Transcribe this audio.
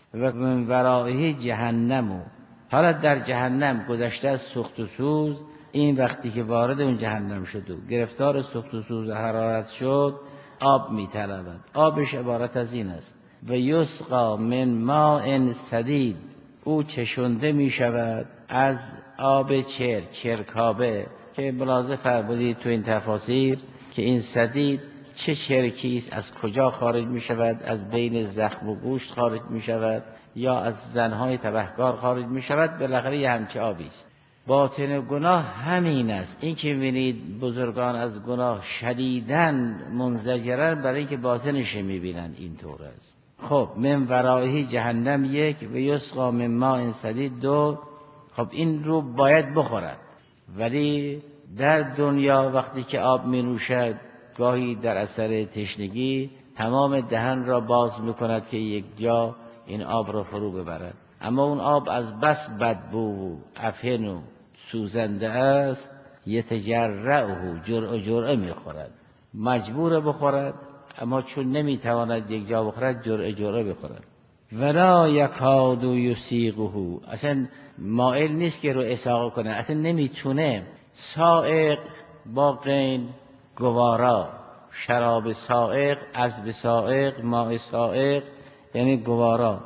و من ورائه جهنم. حالا در جهنم گذشته از سوخت و سوز، این وقتی که وارد اون جهنم شد و گرفتار سوخت و سوز و حرارت شد، آب می‌طلبد. آبش عبارت از این است: و یسقا من ماء سدید، او چشنده می شود از آب چرکابه، که ملاحظه فرمودید تو این تفاسیر که این سدید چه چرکی است، از کجا خارج می شود؟ از بین زخم و گوشت خارج می شود یا از زنهای تبهکار خارج می شود؟ بالاخره یه همچه آبی است. باطن گناه همین است. این که می‌بینید بزرگان از گناه شدیداً منزجرن، برای اینکه باطنش می‌بینن اینطور است. خب من ورائه جهنم یک، و یسقا من ماء سدید دو. خب این رو باید بخورد، ولی در دنیا وقتی که آب می‌نوشد، گاهی در اثر تشنگی تمام دهن را باز می‌کند که یک جا این آب را فرو ببرد. اما اون آب از بس بدبو و افهن و سوزنده است، یتجرعه، جرعه می‌خورد، مجبور بخورد، اما چون نمیتواند یک جا بخورد، جرعه بخورد. ولا یکاد یسیغه، اصلا مائل نیست که رو اساق کنه، اصلا نمیتونه. سائق با غین گوارا، شراب سائق، عذب سائق، ماء سائق یعنی گوارا.